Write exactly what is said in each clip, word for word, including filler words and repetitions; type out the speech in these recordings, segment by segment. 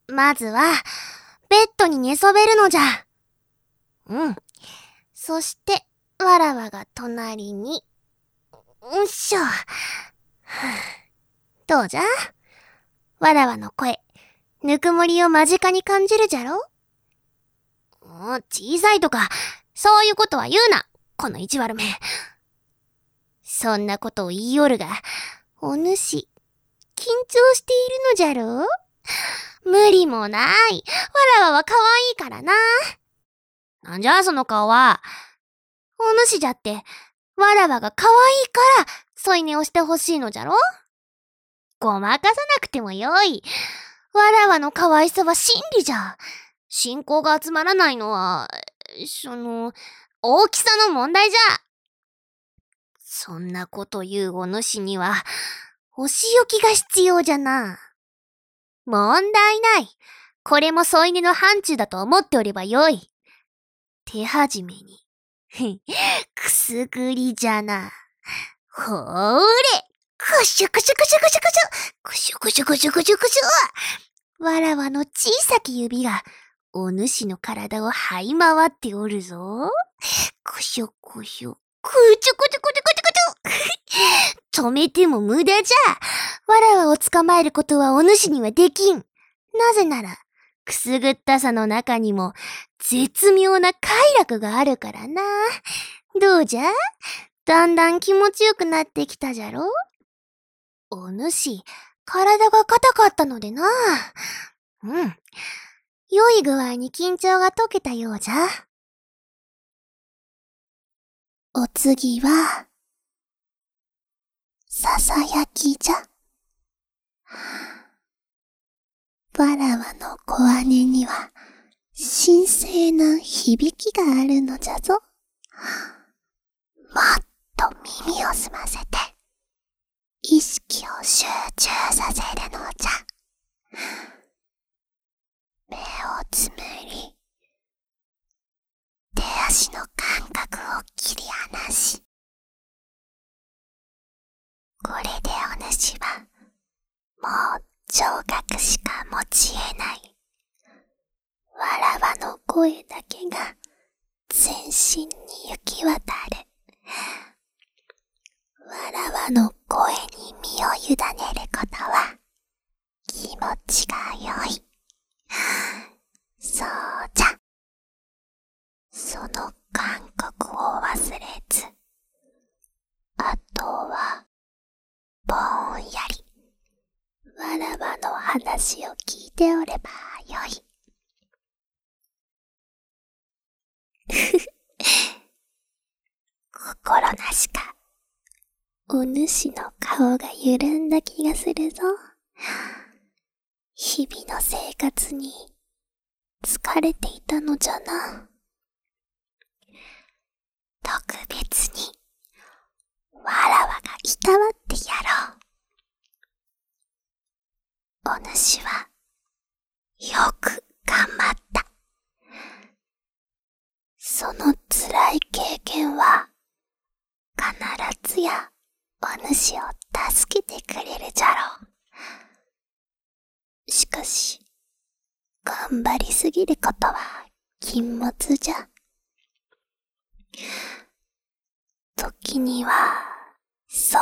まずは、ベッドに寝そべるのじゃ。うん。そして、わらわが隣に、んっしょ。どうじゃ？わらわの声、ぬくもりを間近に感じるじゃろ？もう小さいとか、そういうことは言うな、この意地悪め。そんなことを言いよるが、お主、緊張しているのじゃろ？無理もない。わらわは可愛いからな。なんじゃその顔は。お主じゃって、わらわが可愛いから、添い寝をしてほしいのじゃろ？ごまかさなくてもよい。わらわの可愛さは真理じゃ。信仰が集まらないのは、その、大きさの問題じゃ。そんなこと言うお主には、お仕置きが必要じゃな。問題ない。これも添い寝の範疇だと思っておればよい。手始めに。くすぐりじゃな。ほーれ。くしゅくしゅくしゅくしゅくしゅ。くしゅくしゅくしゅくしゅくしゅ。わらわの小さき指が、お主の体を這い回っておるぞ。くしゅくしゅ。くちゅくちゅくちゅくちゅくちゅ。止めても無駄じゃ。わらわを捕まえることはお主にはできん。なぜなら、くすぐったさの中にも、絶妙な快楽があるからな。どうじゃ？だんだん気持ちよくなってきたじゃろ？お主、体が硬かったのでな。うん。良い具合に緊張が解けたようじゃ。お次は、ささやきじゃ。わらわの小姉には、神聖な響きがあるのじゃぞ。もっと耳を澄ませて、意識を集中させるのじゃ。目をつむり、手足の感覚を切り離し、これでお主は、もう聴覚しか持ち得ない。わらわの声だけが全身に行き渡る。わらわの声に身を委ねることは気持ちが良い。そうじゃ。その感覚を忘れず、あとはぼんやりわらわの話を聞いておればよい。心なしか、お主の顔が緩んだ気がするぞ。日々の生活に疲れていたのじゃな。特別に、わらわがいたわってやろう。お主は、よく頑張った。その辛い経験は、必ずやお主を助けてくれるじゃろう。しかし、頑張りすぎることは禁物じゃ。時には、そう、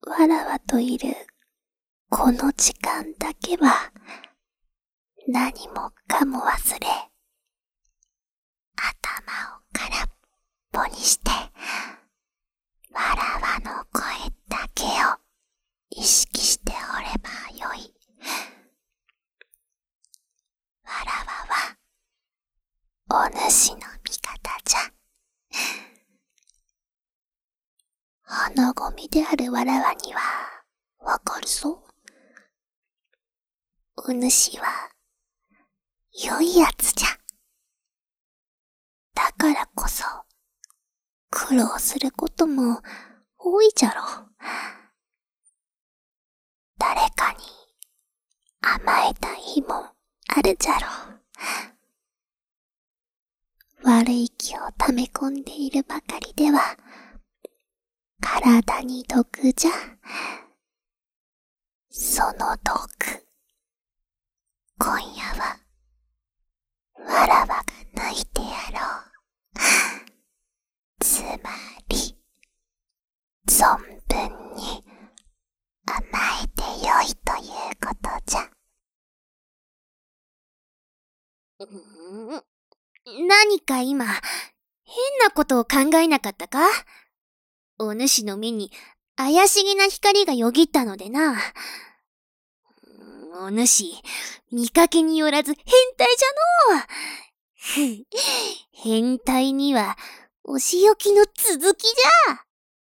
わらわといるこの時間だけは、何もかも忘れ、頭を空っぽにして、わらわの声だけを意識しておればよい。わらわは、お主の味方じゃ。花ごみであるわらわには、わかるぞ。お主は、良いやつじゃ。だからこそ、苦労することも多いじゃろう。誰かに甘えた日もあるじゃろう。悪い気を溜め込んでいるばかりでは、体に毒じゃ。その毒、 わらわが抜いてやろう。つまり、存分に甘えてよいということじゃ。ん何か今、変なことを考えなかったか？お主の目に怪しげな光がよぎったのでな。お主、見かけによらず変態じゃのう。変態には、お仕置きの続きじゃ。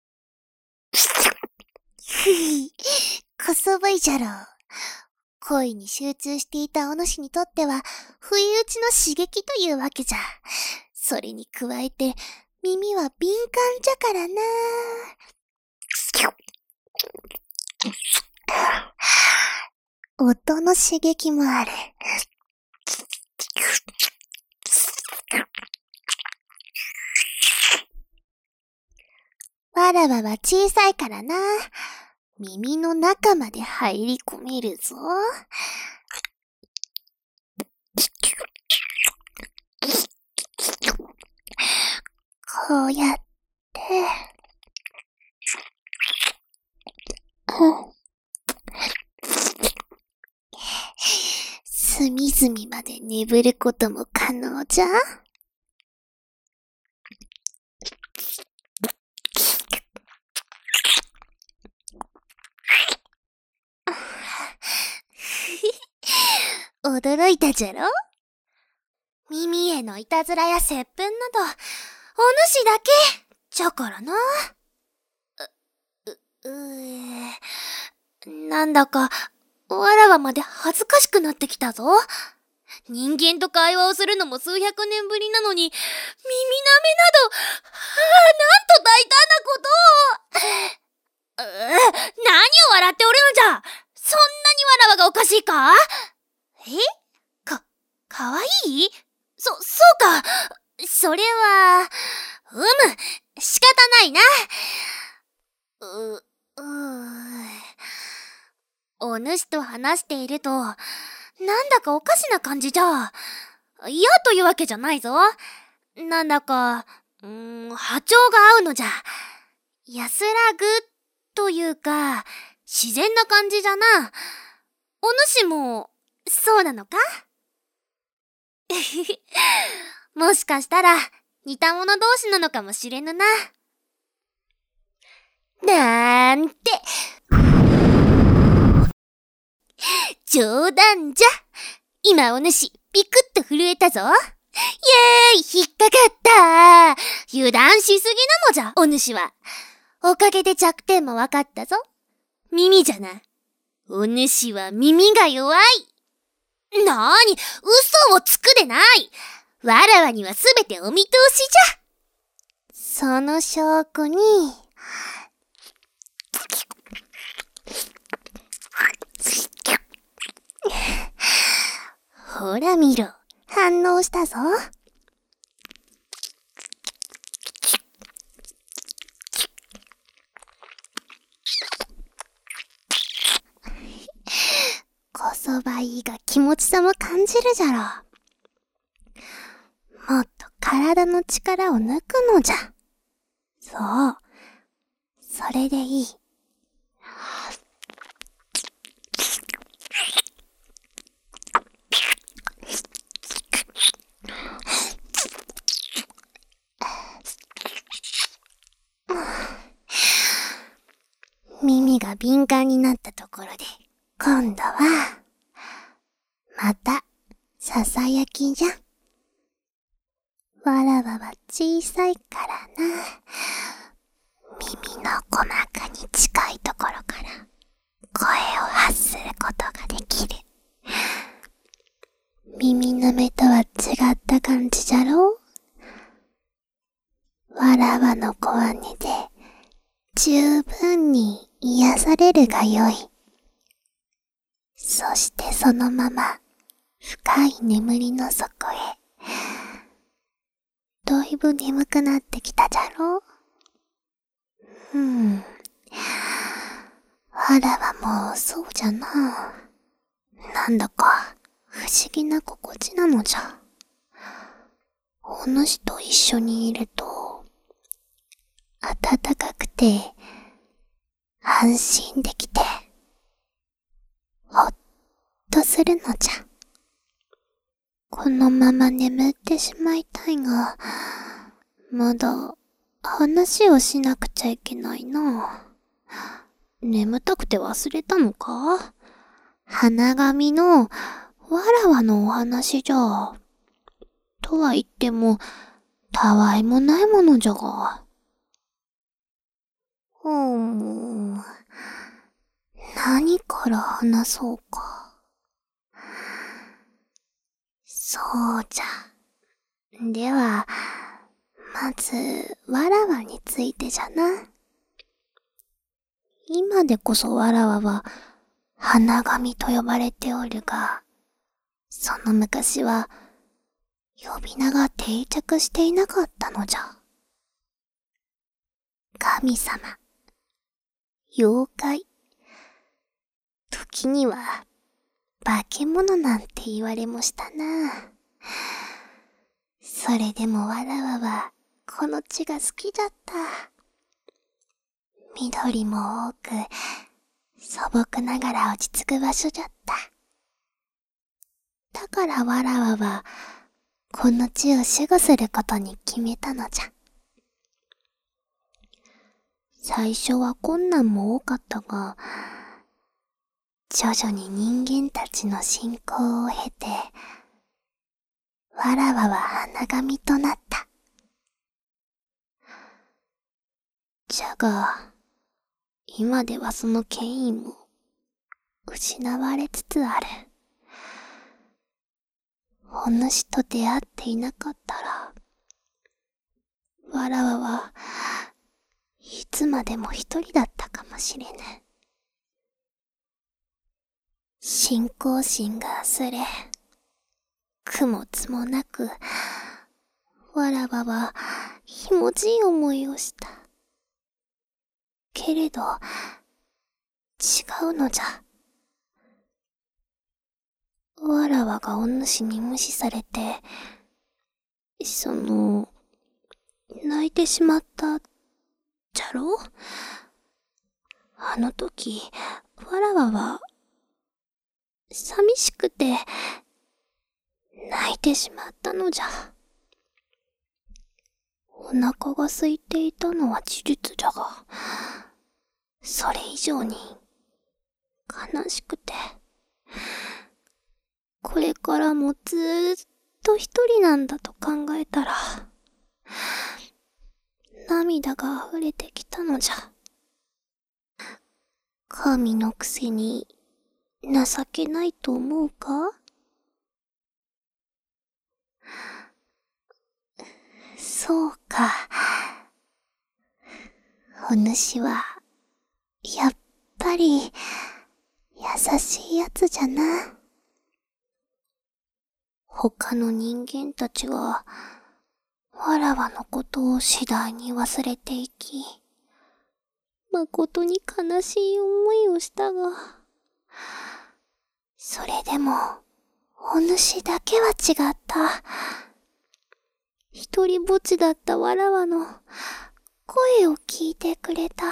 こそばいじゃろう。恋に集中していたお主にとっては、不意打ちの刺激というわけじゃ。それに加えて、耳は敏感じゃからな。音の刺激もある。わらわは小さいからな。耳の中まで入り込めるぞ。こうやって、隅々まで眠ることも可能じゃ。驚いたじゃろ？耳へのいたずらや接吻など、お主だけ、じゃからな。う、う、うえ、なんだか、わらわまで恥ずかしくなってきたぞ。人間と会話をするのも数百年ぶりなのに、耳舐めなど、はあ、なんと大胆なことを。うー、何を笑っておるのじゃ。そんなにわらわがおかしいか？え？か、かわいい？そ、そうか。それは、うむ、仕方ないな。う、うー。お主と話していると、なんだかおかしな感じじゃ。嫌というわけじゃないぞ。なんだか、うーん、波長が合うのじゃ。安らぐ、というか、自然な感じじゃな。お主も、そうなのか？もしかしたら、似た者同士なのかもしれぬな。なんて。冗談じゃ。今お主、ピクッと震えたぞ。イェーイ、引っかかった。油断しすぎなのじゃ、お主は。おかげで弱点もわかったぞ。耳じゃな。お主は耳が弱い。なーに、嘘をつくでない。わらわにはすべてお見通しじゃ。その証拠に、ほら見ろ、反応したぞ。こそばいいが気持ちさも感じるじゃろ。もっと体の力を抜くのじゃ。そう。それでいい。耳が敏感になったところで、今度は、また、ささやきじゃ。わらわは小さいからな。耳の鼓膜に近いところから、声を発することができる。耳の目とは違った感じじゃろう？わらわの声音で、十分に癒されるがよい。そしてそのまま、深い眠りの底へ。だいぶ眠くなってきたじゃろう？うん。わらはもうそうじゃな。なんだか、不思議な心地なのじゃ。 お主と一緒にいると、暖かくて、安心できて、ほっとするのじゃ。このまま眠ってしまいたいが、まだ話をしなくちゃいけないな。眠たくて忘れたのか？花紙のわらわのお話じゃ。とは言っても、たわいもないものじゃが。うーん。何から話そうか。そうじゃ。では、まず、わらわについてじゃな。今でこそわらわは、花紙と呼ばれておるが、その昔は、呼び名が定着していなかったのじゃ。神様、妖怪、時には、化け物なんて言われもしたな。それでもわらわは、この地が好きだった。緑も多く、素朴ながら落ち着く場所じゃった。だからわらわは、この地を守護することに決めたのじゃ。最初は困難も多かったが、徐々に人間たちの信仰を経て、わらわは花神となった。じゃが、今ではその権威も失われつつある。お主と出会っていなかったら、わらわはいつまでも一人だったかもしれぬ。信仰心が薄れ、供物もなく、わらわはひもじい思いをした。けれど、違うのじゃ。わらわがお主に無視されて、その、泣いてしまったじゃろ？あの時、わらわは、寂しくて、泣いてしまったのじゃ。お腹が空いていたのは事実じゃが、それ以上に、悲しくて、これからもずーっと一人なんだと考えたら、涙が溢れてきたのじゃ。神のくせに情けないと思うか？そうか。お主は、やっぱり、優しいやつじゃな。他の人間たちは、わらわのことを次第に忘れていき、誠に悲しい思いをしたが、それでも、お主だけは違った。一人ぼっちだったわらわの声を聞いてくれた。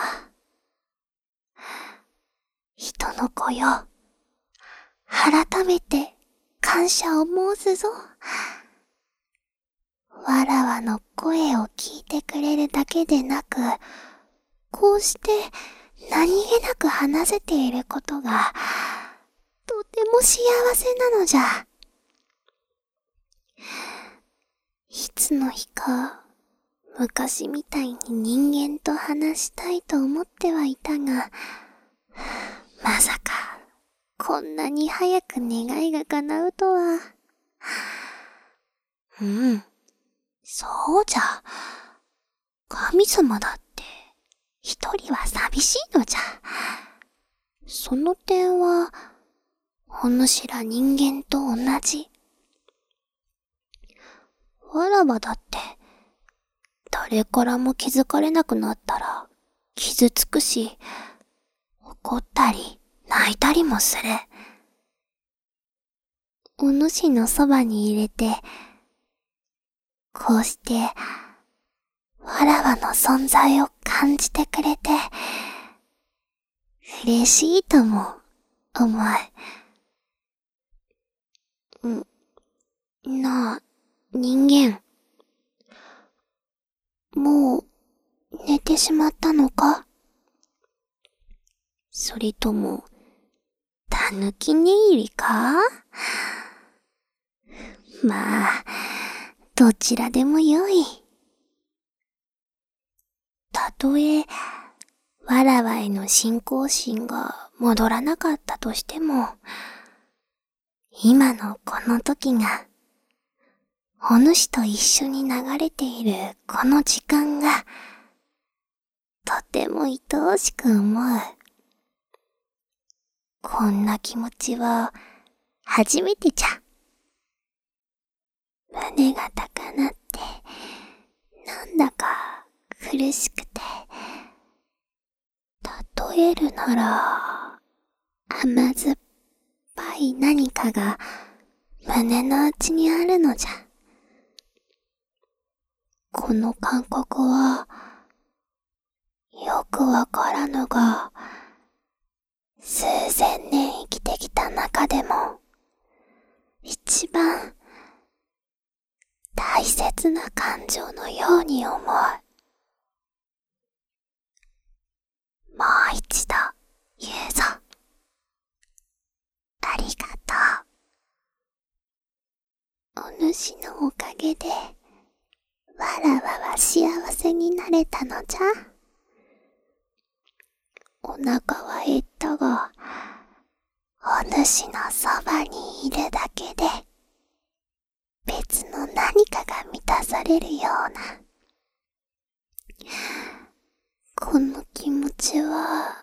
人の子よ、改めて感謝を申すぞ。わらわの声を聞いてくれるだけでなく、こうして何気なく話せていることが、とても幸せなのじゃ。いつの日か、昔みたいに人間と話したいと思ってはいたが、まさか、こんなに早く願いが叶うとは。うん、そうじゃ。神様だって、一人は寂しいのじゃ。その点は、お主ら人間と同じ。わらわだって、誰からも気づかれなくなったら、傷つくし、怒ったり、泣いたりもする。お主のそばに入れて、 こうして、わらわの存在を感じてくれて、嬉しいとも思う。ん、なあ、人間。もう、寝てしまったのか？それとも、たぬき寝入りか？まあ、どちらでもよい。たとえ、わらわへの信仰心が戻らなかったとしても、今のこの時が、お主と一緒に流れているこの時間が、とても愛おしく思う。こんな気持ちは、初めてじゃ。胸が高鳴って、なんだか苦しくて。例えるなら、甘酸っぱい何かが胸の内にあるのじゃ。この感覚は、よくわからぬが、数千年生きてきた中でも、一番大切な感情のように思う。もう一度言うぞ。ありがとう。お主のおかげで、わらわは幸せになれたのじゃ。お腹は減ったが、お主のそばにいるだけで、別の何かが満たされるような。この気持ちは、